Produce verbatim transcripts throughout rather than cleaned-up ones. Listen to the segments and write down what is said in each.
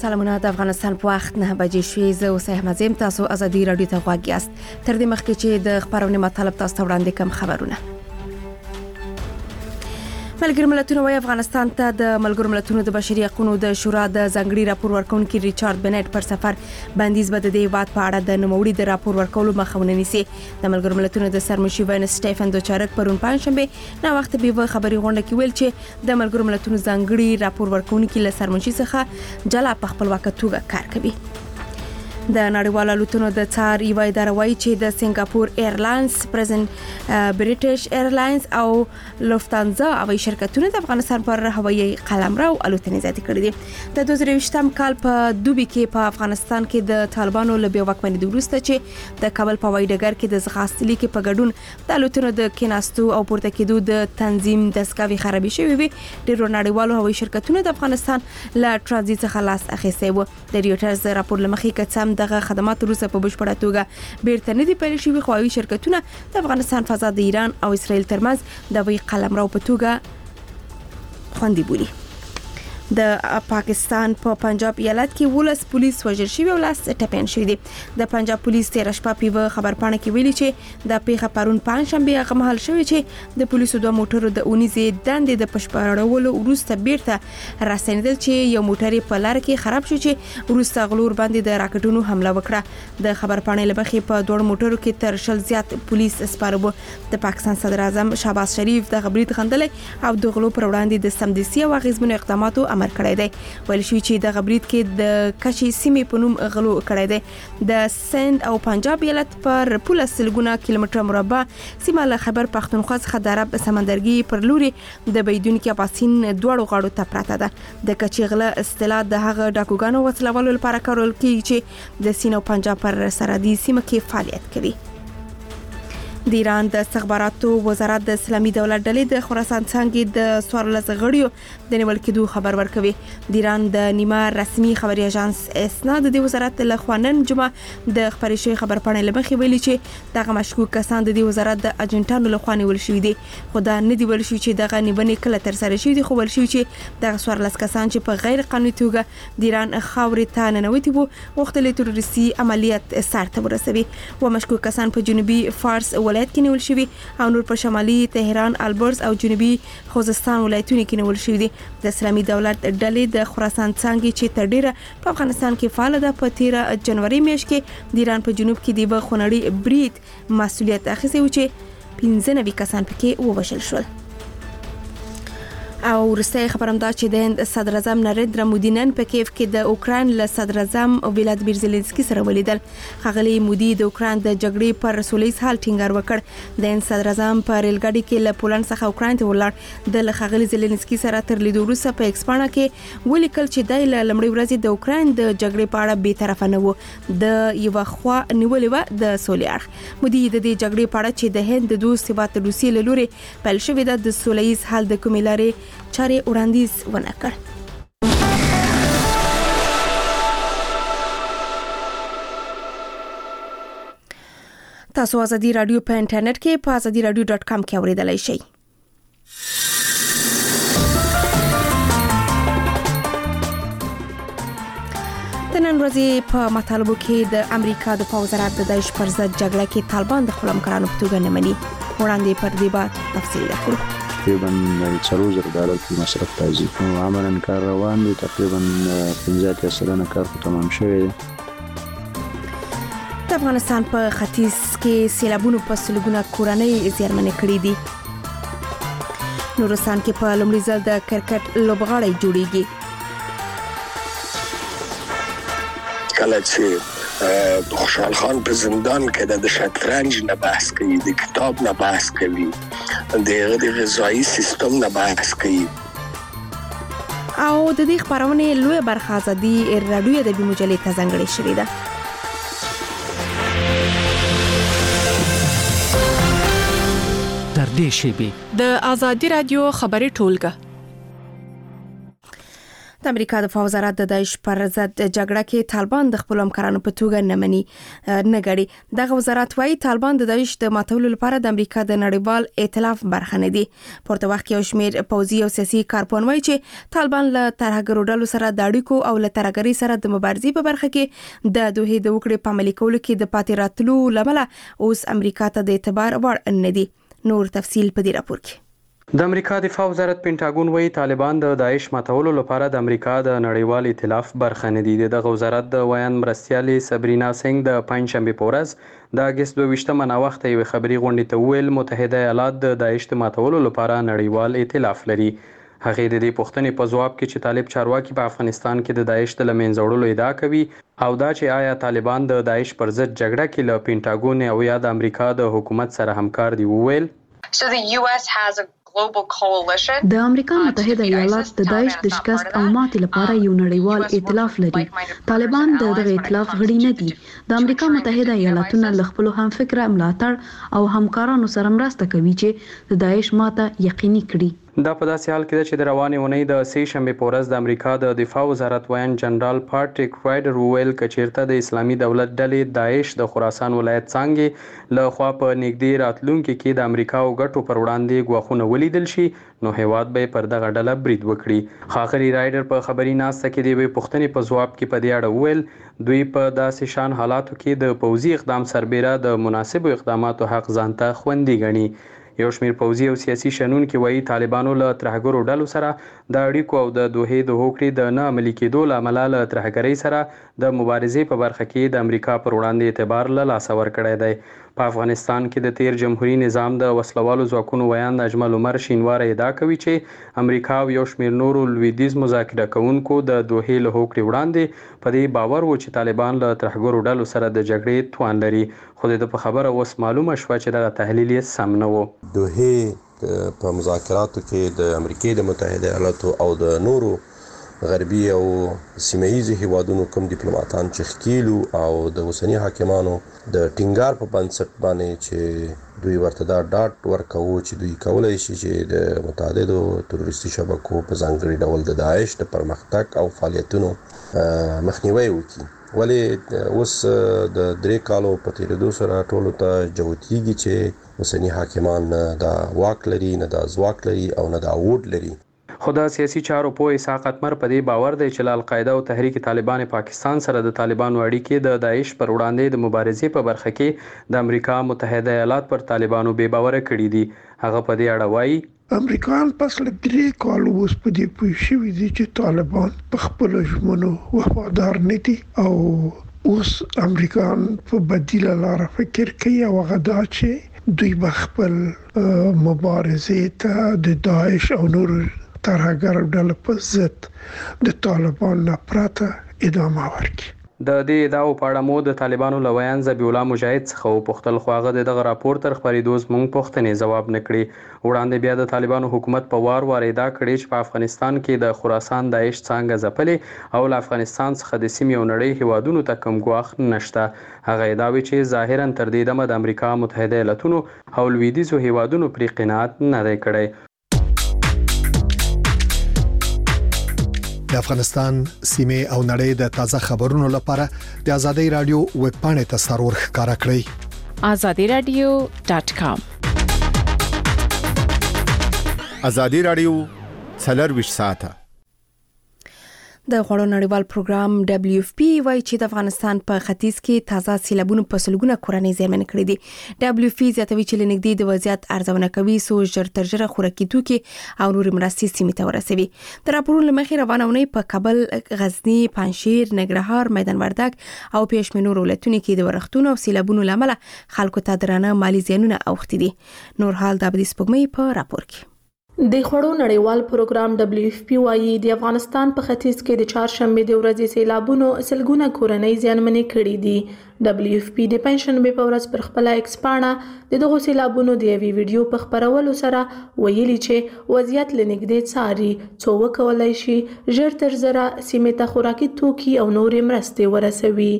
سلامونه د افغانستان په وخت نه بجې شوې زه اوس احمد زم تاسو ازادي رادیو ته غواړئ یاست تر دې مخکې چې د خبرونې مطلب تاسو ته وړاندې کوم خبرونه ملګری ملتونو وايي افغانستان ته د ملګرو ملتونو د بشري حقوقو د شورا د ځنګړي راپور ورکونکي ریچارډ بنټ پر سفر بندیز بد دی واد په اړه د نوموړي د راپور ورکولو مخاونه نیسي د ملګرو ملتونو د سرمشي وین سټيفن دوچارک پرون پنځشنبه نو وخت به خبري غونډه کې ویل چې د ملګرو ملتونو ځنګړي راپور ورکونکي له سرمشي څخه جلا په خپل وخت توګه کار کوي د نړیوالو الوتنو د څار یو اداره وایي چې د سنگاپور ایرلاینز پرزنت بریټیش ایرلاینز او لوفتانزا هوایي شرکتونو د افغانستان پر هوایي قلمرو الوتنې زیاتې کړې دي د دوه زره یوولسم کال په دوبي کې په افغانستان کې د طالبانو له بیا واکمنۍ وروسته چې د کابل په هوایي ډګر کې د ځغاستلي کې په ګډون د الوتنو د کیناستو او پورته کېدو د تنظیم دستګاوي خرابې شوې وي ډېر نړیوالو هوایي شرکتونو د افغانستان له ترانزیت څخه لاس اخیستی و د ریوټرز راپور لمخې کڅم دغه خدمات روسه په بشپړه توګه بیرته نه دي پیل شوي خو هوایي شرکتونه د افغانستان فضا د ایران او اسرائیل ترمنځ د وی قلمرو په توګه خوندي بولي د پاکستان په پا پنجاب ایالت کې ولس پولیس وژل شوی او لاس ټپین شوی دي د پنجاب پولیس تیر شپه په خبرپاڼه کې ویلي چې د پیښه پرون پنځشنبه هغه مهال شوی چې د پولیسو دوه موټرو د اونیزې دندې د پشپړولو وروسته بیرته راسنیدل چې یو موټر په لار کې خراب شو چې وروسته غلور باندې د راکټونو حمله وکړه د خبرپاڼې لمخې په دوه موټرو کې تر شل زیات پولیس سپارو د پاکستان صدر اعظم شهباز شریف د خبري غندلې او د غلو پر وړاندې د سمدستي او غیزمنو اقداماتو امر کړی دی ویل شوی چې د غبرید کې د کشي سیمې په نوم غلو کړی دی د سند او پنجاب ایالت پر پوله سلګونه کیلومتر مربع سیمه له خیبر پختونخوا څخه د عرب سمندرګي پر لوري د بيدونکو اباسین دوړو غاړو ته پراته ده د کچي غله اصطلاح د هغه ډاکوګانو وسلوالو لپاره کارول کیږي چې د سین او پنجاب پر سرحدي سیمه کې فعالیت کوي د ایران د استخباراتو وزارت د اسلامي دولت ډلې د خراسان څنګه د سوارلس غړیو د نیول کېدو خبر ورکوي د ایران د نیمه رسمي خبري اژانس اسناد د وزارت له خوانن جمعه د خبري شوی خبرپاڼې لمخې ویلي چې دغه مشکوک کسان د وزارت د اجنټانو له خوانې ول شوی دي خو دا نه دی ول شوی چې دغه نیونې کله تر سره شوی دي خو ول شوی چې دغه سوارلس کسان چې په غیر قانوني توګه د ایران خاورې ته ننوتي وو وختلې تروریستي عملیات سرته ورسوي و مشکوک کسان په جنوبي فارس ولایت کې نیول شوی او نور په شمالي تهران البرز او جنوبي خوزستان ولایتونو کې نیول شوی دي د اسلامي دولت ډلې د خراسان څنګه چې تر ډیره په افغانستان کې فعال ده په تیر جنوري میاشت کې د ایران په جنوب کې د بخونړي برید مسؤلیت اخیستی و چې پنځه نوي کسان پکې ووژل شول او ورسته خبرم دا چې د هند صدر اعظم نریندرا مودي نن په کیف کې د اوکران له صدر اعظم ولادیمیر زيلنسکي سره ولیدل خغلی مودي د اوکران د جګړې پر سولېز حل ټینګار وکړ د هند صدر اعظم په ریلګاډي کې له پولند څخه اوکران ته ولاړ د خغلی زيلنسکي سره تر لیدو وروسته په ایکسپانا کې ولیکل چې د لمړی ورځې د اوکران د جګړې په اړه به طرفه نه و د یو خوا نیولې و د سولې اړخ مودي د دې جګړې په اړه چې د هند د دوست ثبات روسي له لوري پیل شوې ده د سولېز حل د کومې لارې چاري وړاندیز ونه کړ تاسو ازادي رادیو په انټرنیټ کې په ازادي رادیو ډاټ کام کې اوریدلای شئ د نن ورځې په مطالبو کې د امریکا د پوځ وزارت د داعش پر ضد جګړه کې طالبان د خپل همکارانو په توګه نه مني وړاندې پر دې بات تفصیل وکړو تقریبا څلور زره ډالر په مصرف راځي او عملاً کار روان دی تقریبا پنځه اتیا سلنه کار ختم شوی دی د افغانستان په ختیځ کې سیلابونو په سلګونه کورنۍ زیانمنې کړې دي نورستان کې په لومړي ځل د کرکټ لوبغاړی جوړیږي کله چې خوشحال خان په زندان کې د شطرنج نه بحث کوي د کتاب نه بحث کوي د غذایی سیستم نه بحث کوي او د دې خبرونه لوی برخه ازادي رادیو د مجلې ته ځانګړې شوې ده تر دې شی به د ازادي رادیو خبري ټولګه د امریکا دفاع وزارت د داعش پر ضد جګړه کې طالبان د خپل همکارانو په توګه نه مني نه غړي. دغه وزارت وايي طالبان د داعش د ماتولو لپاره د امریکا د نړیوال ائتلاف برخه نه دي. پورته وخت کې یو شمېر پوځي او سیاسي کارپوهان وايي چې طالبان له ترهګرو ډلو سره د اړیکو او له ترهګرۍ سره د مبارزې په برخه کې د دوه د وکړې په عملي کولو کې د پاتې راتلو لامل اوس امریکا ته د اعتبار وړ نه دي. نور تفصيل په دې راپور کې. د امریکا دفاع وزارت پینټاګون وایي طالبان د داعش ماتولو لپاره د امریکا د نړیوال ائتلاف برخه نه دي. دغه وزارت د ویان مرستیالې صبرینا سنگ د پنځشنبه په ورځ د اگست دوه ویشتمه ناوخته یو خبري غونډې ته ویل متحده ایالات د داعش د ماتولو لپاره نړیوال ائتلاف لري. هغه د دې پوښتنې په جواب کې چې طالب چارواکي په افغانستان کې د داعش د لمنځه وړلو ادعا کوي او دا چې آیا طالبان د داعش پر ضد جګړه کې له پینټاګون او یا د امریکا د حکومت سره همکار دي وویل. So the U S has a global coalition. د امریکا متحده ایالات د داعش د شکست او ماتې لپاره یو نړیوال ائتلاف لري. طالبان د دغه ائتلاف غړي نه دي. د امریکا متحده ایالاتونو له خپل همفکره ملاتړ او همکارانو سره مرسته کوي چې د داعش ماته یقیني کړي. دا په داسې حال کې ده چې د روانې اونۍ د سې شنبې په ورځ د امریکا د دفاع وزارت ویان جنرال پاټریک رایډر وویل که چیرته د اسلامي دولت ډلې داعش د خراسان ولایت څانګې له خوا په نږدې راتلونکي کې د امریکا او ګټو پر وړاندې ګواښونه ولیدل شي نو هیواد به پر دغه ډله برید وکړي. ښاغلي رایډر په خبري ناسته کې د یوې پوښتنې په ځواب کې په دې اړه وویل دوی په داسې شان حالاتو کې د پوځي اقدام سربیره د مناسبو اقداماتو حق ځانته خوندي ګڼي. یو شمېر پوځي او سیاسي شنونکي وایي طالبانو له ترهګرو ډلو سره د اړیکو او د دوه د هوکړې د نه عملي کېدو له امله له ترهګرۍ سره د مبارزې په برخه کې د امریکا پر وړاندې اعتبار له لاسه ورکړی دی. په افغانستان کې د تیر جمهوریت نظام د وسلوالو ځواکونو ویان اجمل عمر شینواره ادعا کوي چې امریکا او یو شمېر نورو لویدیځ مذاکره کوونکو د دوه له هوکړې وړاندې په دې باور و چې طالبان له ترهګرو ډلو سره د جګړې توان لري خو د په خبره اوس معلومه شوه چې دغه تحلیل یې سم نه و. دوه په مذاکراتو کې د امریکا د متحده ایالاتو او د نورو غربي او سیمه‌ایزو هیوادونو کوم ډیپلوماټان چې ښکیلو او د اوسنی حاکمانو د ټینګار په بنسټ باندې چې دوی ورته دا ډاټ ورکوي چې دوی کولای شي چې د متعددو تروریستي شبکو په ځانګړي ډول د داعش د پرمختګ او فعالیتونو مخنیوي وکړي. ولې اوس د درې کالو په تیریدو سره ټولو ته جوتیږي چې اوسنی حاکمان نه دا واک لري نه دا ځواک لري او نه دا ووټ لري. خو د سیاسي چارو پوه اسحاق اتمر په دې باور دی چې القاعده او تحریک طالبان پاکستان سره د طالبانو اړیکې د داعش پر وړاندې د مبارزې په برخه کې د امریکا متحده ایالات پر طالبانو بې باوره کړي دي. هغه په دې اړه وایي امریکایان پس له درې کالو اوس په دې پوه شوي دي چې طالبان په خپلو ژمنو وفادار نه دي او اوس امریکایان په بدیله لاره فکر کوي او هغه دا چې دوی به خپل مبارزې ته د داعش او نورو ترهګر ډلو په ضد د طالبان نه پرته ادامه ورکړي. د دې ادعاو په اړه مو د طالبانو له ویان ذبیح الله مجاهد څخه وپوښتل خو هغه دغه راپور تر خپرېدو زموږ پوښتنې ځواب نه کړې. وړاندې بیا د طالبانو حکومت په وار وار ادعا کړې چې په افغانستان کې د خراسان داعش څانګه ځپلې او له افغانستان څخه د سیمې او نړۍ هیوادونو ته کوم ګواښ نشته. هغه ادعاوې چې ظاهرا تر دې دمه د امریکا متحده ایالاتونو او لویدیځو هیوادونو پرې قناعت نه دی کړی. د افغانستان سیمه او نړۍ د تازه خبرونو لپاره د ازادي رادیو ویب پاڼې ته سرور ښکارا کړئ azadi radio dot com. ازادي رادیو څلور ساعته د غوړو نړیوال پروګرام دبليو اف پی وايي چې د افغانستان په ختیځ کې تازه سیلابونو په سلګونه کورنۍ زیانمن کړې دي. دبليو اف پی زیاتوي چې لنګدي د وضعیت ارزونه کوي سو ژر تر ژره خوراکي توکي او نور مرستې سیمې ته ورسوي. د راپورونو مخې روانه ونې په کابل، غزنی، پنجشیر، ننګرهار، میدان وردګ او پېښمنور ولایتونو کې د ورښتونو او سیلابونو لامل خلکو ته درانه مالی زیانونه اوښتي دي. نور حال د ابدي سپوږمۍ په راپور کې. د خوړو نړیوال پروګرام دبليو اف پی وايي د افغانستان په ختیځ کې د چهارشنبه د ورځې سیلابونو سلګونه کورنۍ زیانمنې کړې دي. دبليو اف پی د پنځشنبه په ورځ پر خپل ایکس پاڼه د دغه سیلابونو د یوې ویډیو په خبرولو سره ویلي چې وضعیت لنګدې څاري څو وکولای شي ژر تر ژره سیمې ته خوراکي توکي او نورې مرستې ورسوي.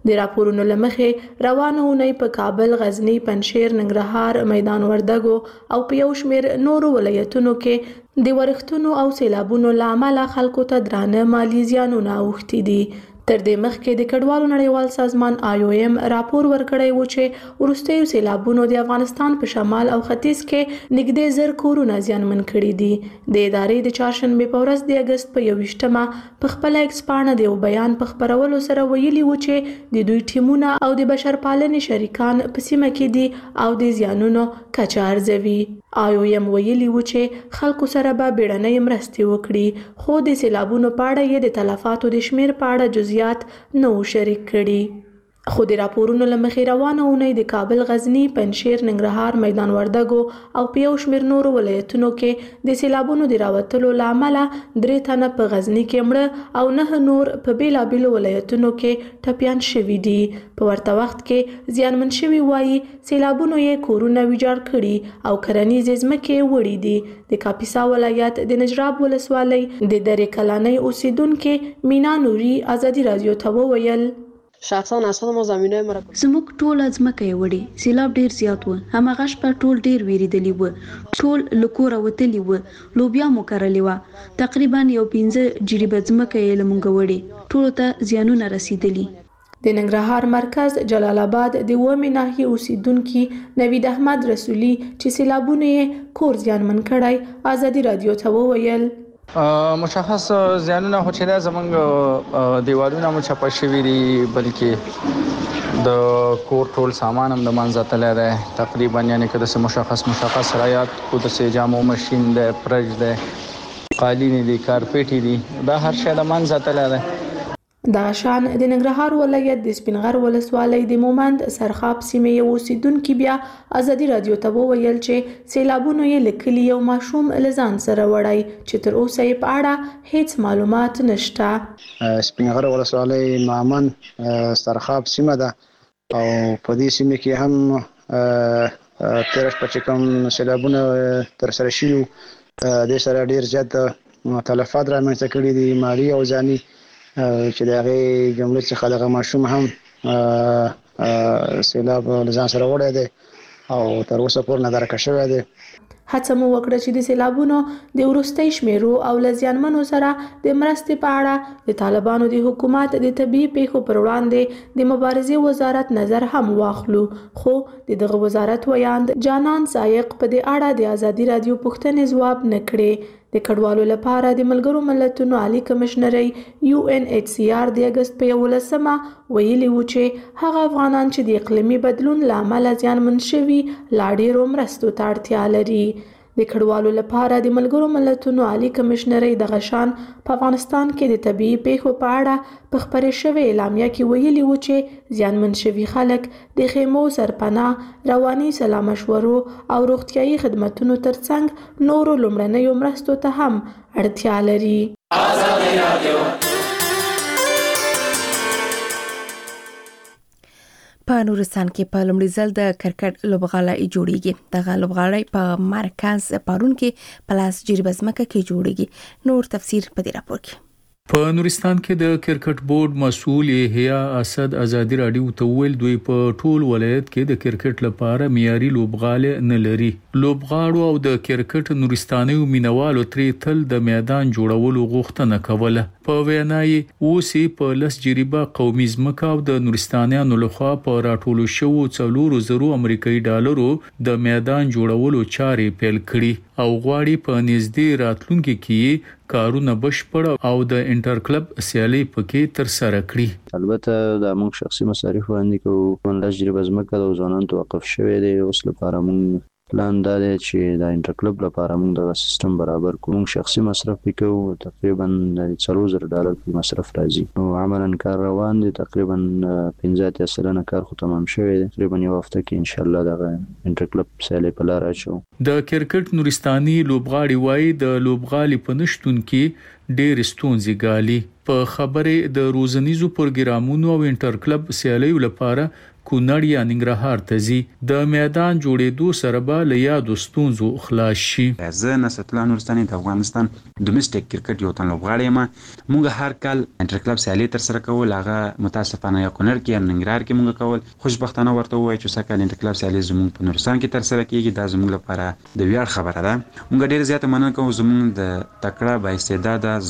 د راپورونو لمخې روانه اونۍ په کابل، غزنی، پنجشیر، ننګرهار، میدان وردګو او په یو شمېر نورو ولایتونو کې د ورښتونو او سیلابونو له امله خلکو ته درانه مالي زیانونه اوښتي دي. تر دې مخکې د کډوالو نړیوال سازمان آی او ایم راپور ورکړی و چې وروستیو سیلابونو د افغانستان په شمال او ختیځ کې نږدې زر کورونه زیانمن کړي دي. د ادارې د چهارشنبې په ورځ د اګست په یوویشتمه په خپله ایکس پاڼه د یو بیان په خپرولو سره ویلي و چې د دوی ټیمونه او د بشرپالنې شریکان په سیمه کې دي او د زیانونو کچه ارزوي. آی او ایم ویلي و چې خلکو سره به بیړنۍ مرستې وکړي، خو د سیلابونو په اړه یې د تلفاتو د شمیر په اړه جزئیات نو شریک کړي. خو د راپورونو له مخې روانه اونۍ د کابل، غزنی، پنجشیر، ننګرهار، میدان وردګو او په یو شمېر نورو ولایتونو کې د سیلابونو د راوتلو له امله درې تنه په غزنی کې مړه او نه نور په بیلابیلو ولایتونو کې ټپیان شوي دي. په ورته وخت کې زیانمن شوي وایي سیلابونو یې کورونه ویجاړ کړي او کرنیزې ځمکې وړي دي. د کاپیسا ولایت د نجراب ولسوالۍ د درې کلنۍ اوسیدونکې مینا نوري ازادي رادیو ته وویل شخصا اصلا ما زمینه مرا زموږ ټول ځمکه یې وړي، سیلاب ډیر زیات و، هماغه شپه ټول ډیر ویریدلی و، ټول له کوره وتلی و، لوبیا مو کرلې وه، تقریبا یو پنځه جریبه ځمکه یې له موږ وړي، ټولو ته زیانونه رسیدلي. د ننګرهار مرکز جلال آباد د اوومې ناحیې اوسیدونکي نوید احمد رسولي چې سیلابونه یې کور زیانمن کړی ازادي رادیو ته وویل مشخص زیانونه خو چې دا زمونږ دیوالونه مو چپه شوي دي، بلکې د کور ټول سامان هم د منځه تللی دی تقریبا، یعنې که داسې مشخص مشخص رایات کو داسې جامو ماشین دی، فرج دی، قالینې دي، کارپېټې دي، دا هر شی د منځه تللی دی. دا شان د ننګرهار ولایت د سپینغر ولسوالۍ د مومند سرخاب سیمې یو اوسیدونکي بیا ازادي رادیو ته وویل چې سیلابونو یې له کلي یو ماشوم له ځان سره وړی چې تر اوسه یې په اړه هیڅ معلومات نشته. سپینغر ولسوالۍ مومند سرخاب سیمه ده او په دې سیمه کې هم تیر شپه چې کوم سیلابونه ترسره شوي دې سره ډیر زیات تلفات رامنځته کړي دي، مالي او ځاني، چې د هغې جملې څخه دغه ماشوم هم سیلاب له ځان سره وړی دی او تر اوسه پورې نه درکه شوی دی. هڅه مو وکړه چې د سیلابونو د وروستۍ شمیرو او له زیانمنو سره د مرستې په اړه د طالبانو د حکومت د طبیعي پیښو پر وړاندې د مبارزې وزارت نظر هم واخلو، خو د دغه وزارت ویاند جانان سایق په دې اړه د ازادي رادیو پوښتنې ځواب نه کړې. د کډوالو لپاره د ملګرو ملتونو عالی کمشنرۍ یو ان ایچ سی آر د اګست په یولسمه ویلي و چې هغه افغانان چې د اقلیمي بدلون له امله زیانمن شوي لا ډېرو مرستو ته اړتیا لري. د کډوالو لپاره د ملګرو ملتونو عالی کمشنرۍ دغه شان په افغانستان کې د طبیعي پیښو په اړه په خپرې شوې اعلامیه کې ویلي و چې زیانمن شوي خلک د خیمو، سرپناه، رواني سلا مشورو او روغتیايي خدماتو ترڅنګ نورو لومړنیو مرستو ته هم اړتیا لري. ازادي رادیو په نورستان کې په لومړي ځل د کرکټ لوبغالی جوړیږي. دغه لوبغالی په مرکز پارون کې پلاس جریبه ځمکه کې جوړیږي. نور تفسیر په دې راپور کې. په نورستان کې د کرکټ بورډ مسؤل یحیی اسد ازادي رادیو ته ویل دوی په ټول ولایت کې د کرکټ لپاره معیاري لوبغالی نه لري. لوبغاړو او د کرکټ نورستانیو مینوالو ترې تل د میدان جوړولو غوښتنه کوله. په وینای اوسې په لس جریبه قومي ځمکه او د نورستانیانو لخوا په راټولو شوو څلورو زرو امریکایي ډالرو د میدان جوړولو چارې پیل کړي او غواړي په نږدې راتلونکي کې کارونه بشپړ او د انټر کلب سیالي پکې تر سره کړي. البته د موږ شخصي مصارف باندې کوو لس جریبه ځمکه د ځوانانو توقف شوی دی. اوس لپاره موږ پلان دا دی چې د انټر کلب لپاره موږ د سیستم برابر کوو. موږ شخصي مصرف وکړو، تقریبا د څلور زره ډالر په مصرف راځي. نو عملاً کار روان دی، تقریبا پنځه اتیا سلنه کار خو تمام شوی دی. تقریبا یو هفته کې ان شاء الله دغه انټر کلب سیالي په لار اچو. د کرکټ نورستاني لوبغاړي وایي د لوبغالي په نشتون کې ډېر ستونزې ګالي. په خبره د روزنیزو پروګرامونو او انټر کلب سیالیو لپاره کونړ یا ننګرهار ته ځي د میدان جوړېدو سره به له یادو ستونزو خلاص شي. زه نصرت الله نورستاني د افغانستان ډومېسټک کرکټ یو تن لوبغاړی یم. موږ هر کال انټر کلب سیالي تر سره کول، هغه متاسفانه یا کونړ کې یا ننګرهار کې موږ کول. خوشبختانه ورته وایي چې سکه انټر کلب سیالي زموږ په نورستان کې تر سره کیږي. دا زموږ لپاره د ویاړ خبره ده. موږ ډېر زیاته مننه کوو زموږ د تکړه با استعداده